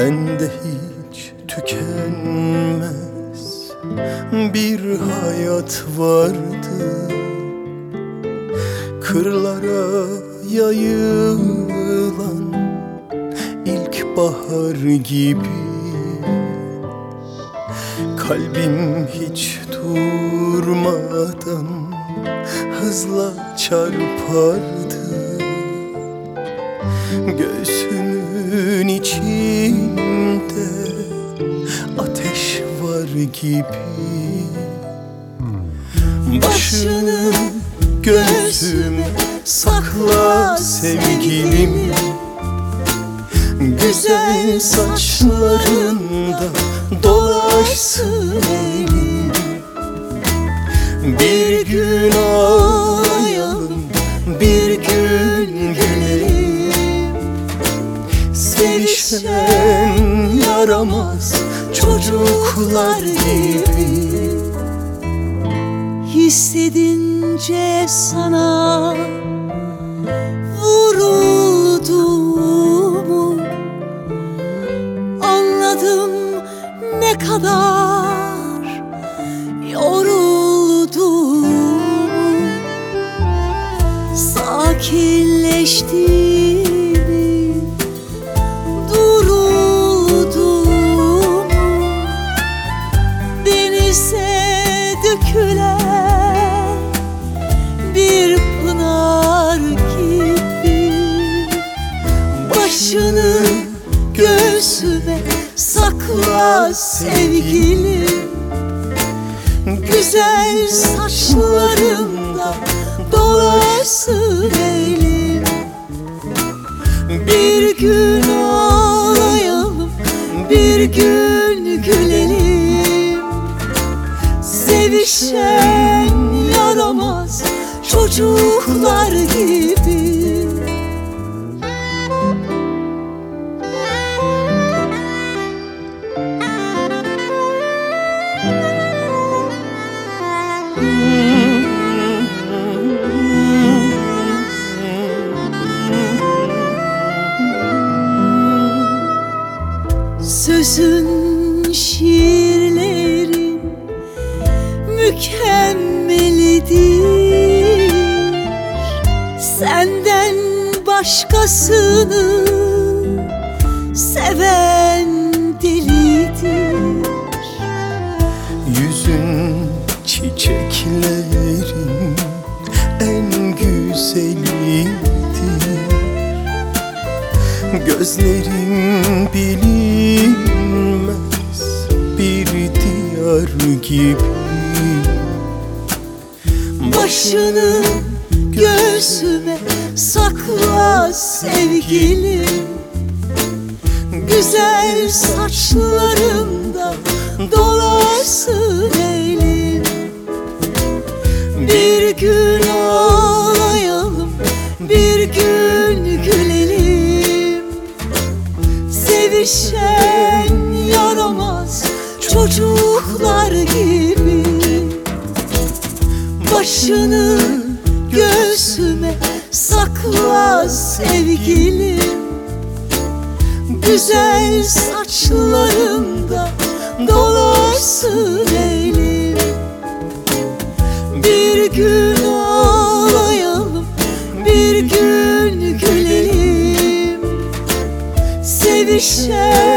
Bende hiç tükenmez bir hayat vardı, kırlara yayılan ilkbahar gibi. Kalbim hiç durmadan hızla çarpardı, göğsümün içinde ateş var gibi. Başını göğsüme sakla sevgilim, güzel saçlarında dolaşsın elim. Bir gün ağlayalım, bir gün gülelim. Sevişen yaramaz çocuklar gibi. Hissedince sana vurulduğumu anladım, ne kadar yorulduğumu. Sakinleştiğimi, durulduğumu, denize dökülen bir pınar gibi. Başını göğsüme sakla sevgilim, güzel saçlarımda dolaşsın elim. Bir gün ağlayalım, bir gün gülelim. Sevişen yaramaz çocuklar gibi. Sözün, şiirlerin mükemmelidir. Senden başkasını seven delidir. Yüzün çiçeklerin en güzelidir. Gözlerin bilinmez bir diyar gibi. Başını göğsüme sakla sevgilim, güzel saçlarımda dolaşsın elim. Bir gün ağlayalım, bir gün gülelim. Sevişen yaramaz çocuklar gibi. Başını göğsüme sakla sevgilim, güzel saçlarımda dolaşsın elim. Bir gün ağlayalım, bir gün gülelim. Sevişen